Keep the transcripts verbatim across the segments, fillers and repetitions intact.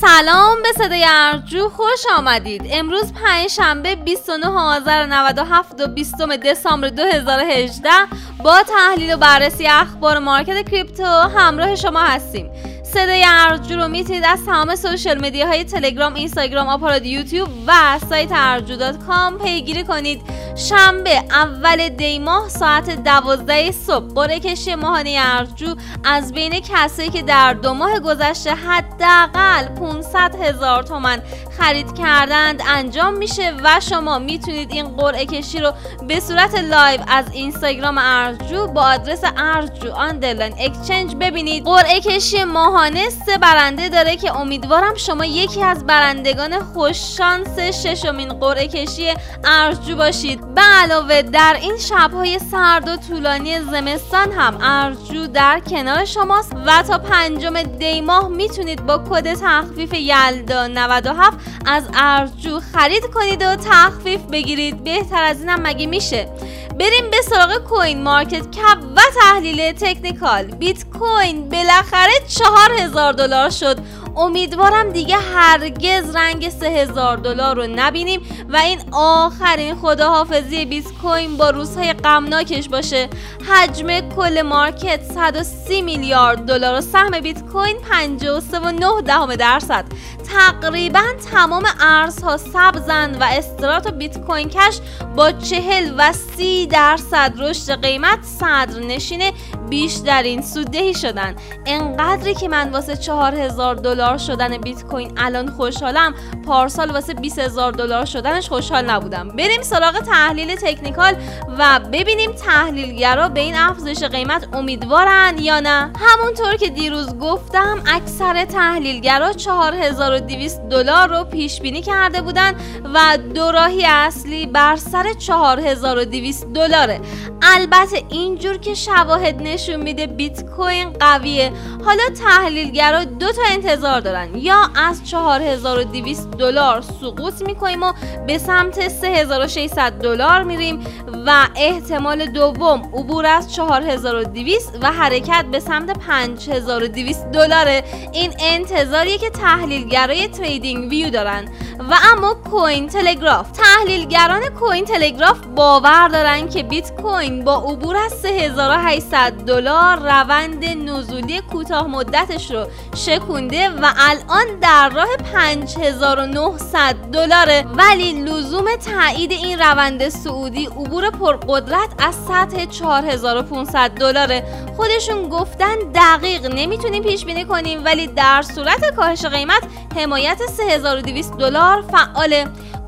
سلام به صدای ارجو، خوش آمدید. امروز پنجشنبه بیست و نه آذر نود و هفت و بیستم دسامبر دو هزار و هجده با تحلیل و بررسی اخبار مارکت کریپتو همراه شما هستیم. صدای ارجو رو میتونید از تمام سوشال مدیاهای تلگرام، اینستاگرام، آپارات یوتیوب و سایت ارجو دات کام پیگیری کنید. شنبه اول دی ماه ساعت دوازده صبح قرعه کشی ماهانه ارجو از بین کسایی که در دو ماه گذشته حداقل پانصد هزار تومان خرید کردند انجام میشه و شما میتونید این قرعه کشی رو به صورت لایو از اینستاگرام ارجو با آدرس ارجو آندرلاین اکسچنج ببینید. قرعه کشی ماهانه سه برنده داره که امیدوارم شما یکی از برندگان خوش شانس ششمین قرعه کشی ارجو باشید. به علاوه در این شب‌های سرد و طولانی زمستان هم ارجو در کنار شماست و تا پنجم دی ماه میتونید با کد تخفیف یلدا نود و هفت از ارجو خرید کنید و تخفیف بگیرید. بهتر از اینم مگه میشه؟ بریم به سراغ کوین مارکت کپ و تحلیل تکنیکال. بیت کوین بالاخره چهار هزار دلار شد. امیدوارم دیگه هرگز رنگ سه هزار دلار رو نبینیم و این آخرین خداحافظی بیت کوین با روزهای غمناکش باشه. حجم کل مارکت صد و سی میلیارد دلار و سهم بیت کوین پنجاه و سه و نه دهم درصد. تقریبا تمام ارزها سبزن و استرات و بیت کوین کش با چهل و سی درصد رشد قیمت صدرنشین بیشترین سوددهی شدن. انقدری که من واسه چهار هزار دلار شدن بیت کوین الان خوشحالم، پارسال واسه بیست هزار دلار شدنش خوشحال نبودم. بریم سراغ تحلیل تکنیکال و ببینیم تحلیلگرا به این افزایش قیمت امیدوارن یا نه. همونطور که دیروز گفتم اکثر تحلیلگرا چهار هزار و دویست دلار رو پیش بینی کرده بودن و دو راهی اصلی بر سر چهار هزار و دویست دلاره. البته اینجور که شواهد نشون میده بیت کوین قویه. حالا تحلیلگرا دو تا انتظار دارن، یا از چهار هزار و دویست دلار سقوط میکنیم و به سمت سه هزار و ششصد دلار میریم و احتمال دوم عبور از چهار هزار و دویست و حرکت به سمت پنج هزار و دویست دلاره. این انتظاریه که تحلیلگرای تریدینگ ویو دارن. و اما کوین تلگراف، تحلیلگران کوین تلگراف باور دارن که بیت کوین با عبور از سه هزار و هشتصد دلار روند نزولی کوتاه مدتش رو شکونده و الان در راه پنج هزار و نهصد دلاره، ولی لزوم تایید این روند صعودی عبور پرقدرت از سطح چهار هزار و پانصد دلاره. خودشون گفتن دقیق نمیتونیم پیش بینی کنیم، ولی در صورت کاهش قیمت حمایت سه هزار و دویست دلار فعاله.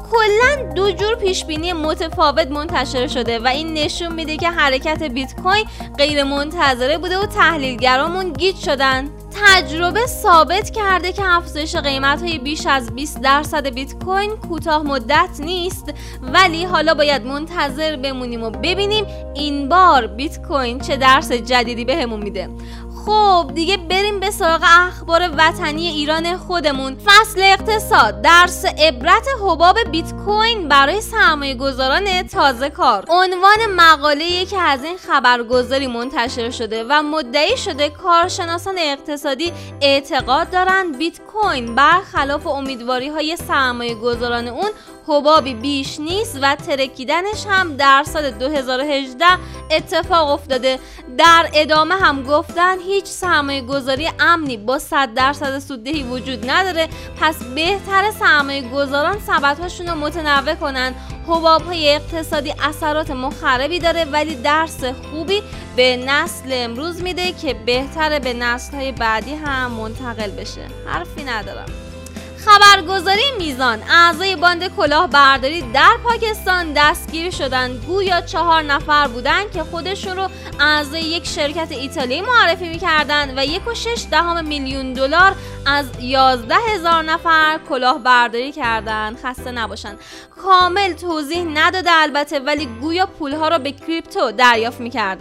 کلا دو جور پیشبینی متفاوت منتشر شده و این نشون میده که حرکت بیت کوین غیر منتظره بوده و تحلیلگرامون گیج شدن. تجربه ثابت کرده که افزایش قیمت‌های بیش از بیست درصد بیت کوین کوتاه مدت نیست، ولی حالا باید منتظر بمونیم و ببینیم این بار بیت کوین چه درس جدیدی بهمون میده. خب دیگه بریم به سراغ اخبار وطنی ایران خودمون. فصل اقتصاد، درس عبرت حباب بیت کوین برای سرمایه گذاران تازه کار. عنوان مقاله‌ای که از این خبرگزاری منتشر شده و مدعی شده کارشناسان اقتصادی اعتقاد دارند بیت کوین برخلاف امیدواری‌های سرمایه گذاران اون حبابی بیش نیست و ترکیدنش هم در سال دو هزار و هجده اتفاق افتاده. در ادامه هم گفتن هیچ سرمایه گذاری امنی با صد درصد سوددهی وجود نداره، پس بهتر سرمایه گذاران سبدهاشون رو متنوع کنن. حباب‌های اقتصادی اثرات مخربی داره ولی درس خوبی به نسل امروز میده که بهتره به نسل‌های بعدی هم منتقل بشه. حرفی ندارم. خبرگزاری میزان، اعضای باند کلاهبرداری در پاکستان دستگیر شدند. گویا چهار نفر بودند که خودشون رو اعضای یک شرکت ایتالیایی معرفی می‌کردند و یک و شش دهم میلیون دلار از یازده هزار نفر کلاهبرداری کردند. خسته نباشن. کامل توضیح نداده البته، ولی گویا پولها رو به کریپتو دریافت می‌کردند.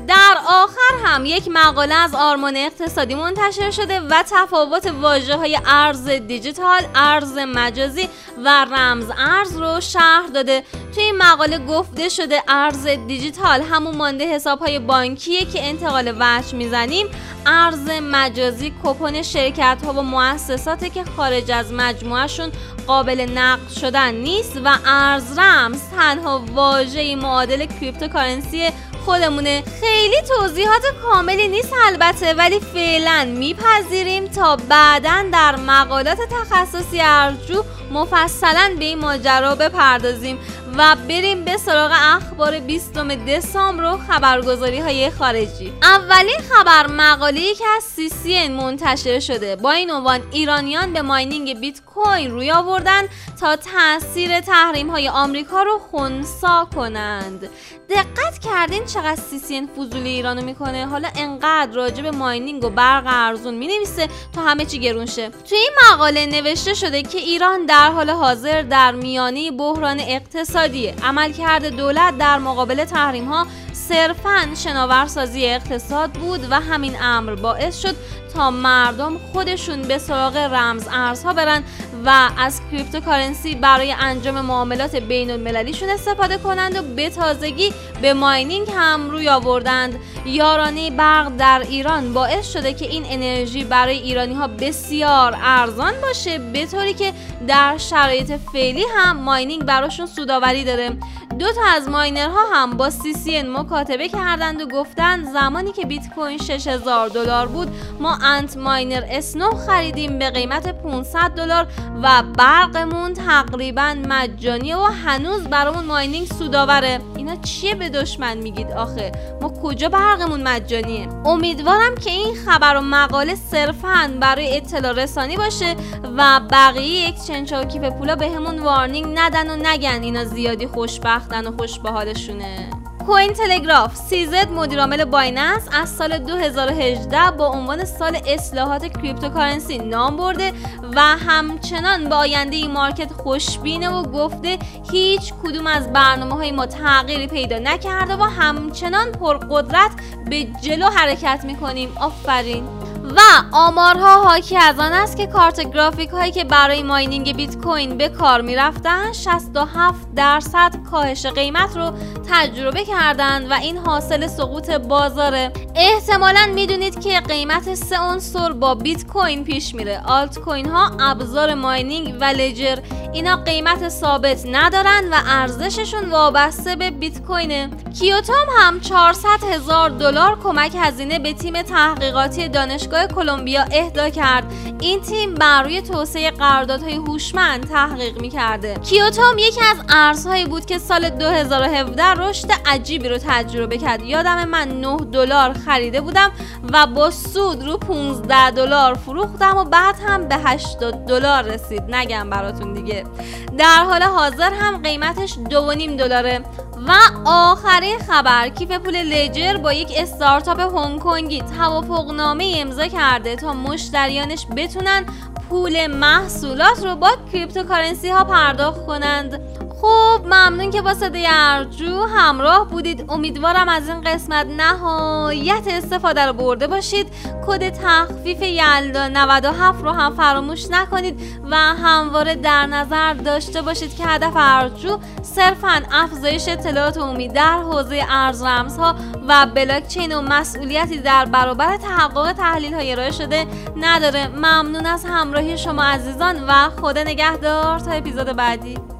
در آخر هم یک مقاله از آرمان اقتصادی منتشر شده و تفاوت واژه‌های ارز دیجیتال، ارز مجازی و رمز ارز رو شرح داده. توی این مقاله گفته شده ارز دیجیتال همون مانده حساب‌های بانکیه که انتقال وجه میزنیم. ارز مجازی کوپن شرکت‌ها و مؤسساتی که خارج از مجموعهشون قابل نقد شدن نیست و ارز رمز تنها واژه‌ای معادل کریپتوکارنسی خودمونه. خیلی توضیحات کاملی نیست البته، ولی فعلا میپذیریم تا بعداً در مقالات تخصصی ارجو مفصلاً به این ماجرا بپردازیم و بریم به سراغ اخبار بیستم دسامبر و خبرگزاری های خارجی. اولین خبر مقاله‌ای که از سی سی ان منتشر شده با این عنوان: ایرانیان به ماینینگ بیت کوین روی آوردن تا تاثیر تحریم های آمریکا رو خنثی کنند. دقت کردین چقدر سی سی ان فضولی ایرانو میکنه؟ حالا انقدر راجع به ماینینگ و برق ارزون مینویسه تا همه چی گرون شه. توی این مقاله نوشته شده که ایران در حال حاضر در میانه بحران اقتصادی، عملکرد دولت در مقابل تحریم ها صرفاً شناورسازی اقتصاد بود و همین امر باعث شد تا مردم خودشون به سراغ رمز ارزها برن و از کریپتوکارنسی برای انجام معاملات بین المللیشون استفاده کنند و به تازگی به ماینینگ هم روی آوردند. یارانه برق در ایران باعث شده که این انرژی برای ایرانی ها بسیار ارزان باشه، به طوری که در شرایط فعلی هم ماینینگ براشون سودآوری داره. دو تا از ماینرها هم با سی سی ان مکاتبه کردند و گفتند زمانی که بیت کوین شش هزار دلار بود ما انت ماینر اس نه خریدیم به قیمت پانصد دلار و برقمون تقریبا مجانیه و هنوز برامون ماینینگ سودآوره. اینا چیه به دشمن میگید آخه؟ ما کجا برقمون مجانیه؟ امیدوارم که این خبر و مقاله صرفاً برای اطلاع رسانی باشه و بقیه اکسچنج ها و کیف پولا به همون وارنینگ ندن و نگن اینا زیادی خوشبختن و خوش به حالشونه. کوین تلگراف سی زد مدیرعامل بایننس از سال دو هزار و هجده با عنوان سال اصلاحات کریپتوکارنسی نام برده و همچنان به آینده این مارکت خوشبینه و گفته هیچ کدوم از برنامه‌های ما تغییری پیدا نکرده و همچنان پرقدرت به جلو حرکت می‌کنیم. آفرین. و آمارها حاکی از آن است که کارت گرافیک هایی که برای ماینینگ بیت کوین به کار می رفتن شصت و هفت درصد کاهش قیمت رو تجربه کردند و این حاصل سقوط بازاره. احتمالاً میدونید که قیمت سه عنصر با بیت کوین پیش میره. آلت کوین ها، ابزار ماینینگ و لجر، اینا قیمت ثابت ندارن و ارزششون وابسته به بیت کوینه. کیوتوم هم چهارصد هزار دلار کمک هزینه به تیم تحقیقاتی دانشگاه کلمبیا اهدا کرد. این تیم بر روی توسعه قراردادهای هوشمند تحقیق می‌کرده. کیوتوم یکی از ارزهایی بود که سال دو هزار و هفده رشد عجیبی رو تجربه کرد. یادم من نه دلار خریده بودم و با سود رو پانزده دلار فروختم و بعد هم به هشتاد دلار رسید. نگم براتون دیگه. در حال حاضر هم قیمتش دو و نیم دلاره. و آخرین خبر، کیف پول لجر با یک استارتاپ هنگ کنگی توافقنامه امضا کرده تا مشتریانش بتونن پول محصولات رو با کریپتوکارنسی ها پرداخت کنند. خب ممنون که با صدای ارجو همراه بودید. امیدوارم از این قسمت نهایت استفاده رو برده باشید. کد تخفیف یلدا نود و هفت رو هم فراموش نکنید و همواره در نظر داشته باشید که هدف ارجو صرفاً افزایش اطلاعات عمومی در حوزه ارز رمزها و بلاکچین و مسئولیتی در برابر تحقق تحلیل‌های ارائه شده نداره. ممنون از همراهی شما عزیزان و خدا نگهدار تا اپیزود بعدی.